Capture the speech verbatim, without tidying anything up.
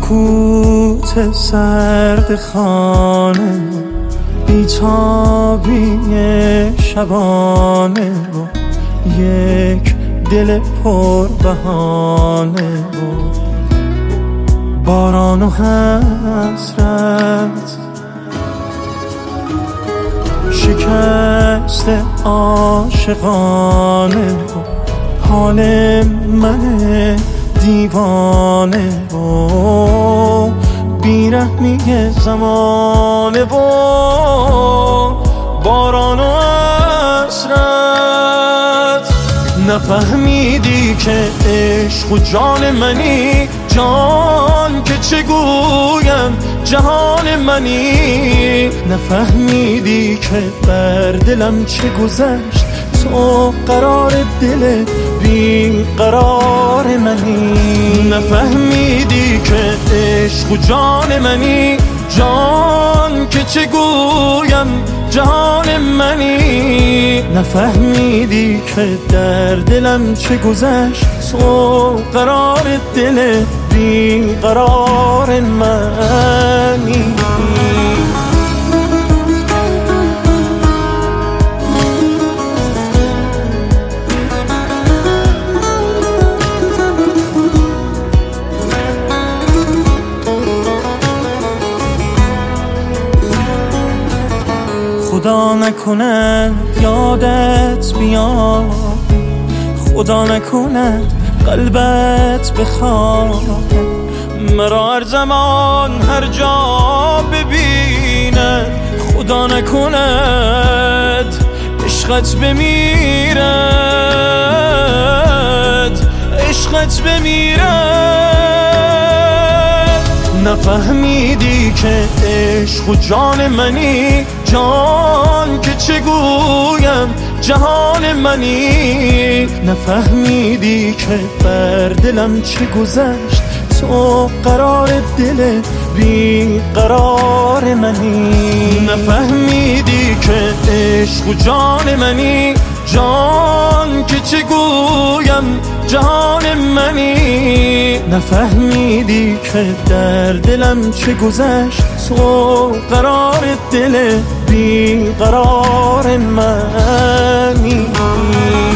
سکوت سرد خانه، بیتابی شبانه و یک دل پر بهانه و باران و حسرت، شکست عاشقانه و حال من دیوانه و بیرحمی زمانه و باران و حسرت. نفهمیدی که عشق و جان منی، جان که چه گویم جهان منی. نفهمیدی که بر دلم چه گذشت، تو قرار دل بی قرار منی. نفهمیدی که عشق و جان منی، جان که چه گویم جهان منی. نفهمیدی که در دلم چه گذشت، تو قرار دل بی قرار منی. خدا نکند یادت بیاد، خدا نکند قلبت بخواد، مرا هر زمان هر جا ببیند. خدا نکند عشقت بمیرد، عشقت بمیرد. نفهمیدی که عشق و جان منی، جان که چه گویم جهان منی. نفهمیدی که بر دلم چه گذشت، تو قرار دل بی قرار منی. نفهمیدی که عشق و جان منی، جان که چه گویم جهان منی. نفهمیدی که در دلم چه گذشت، تو قرار دل بی قرار منی.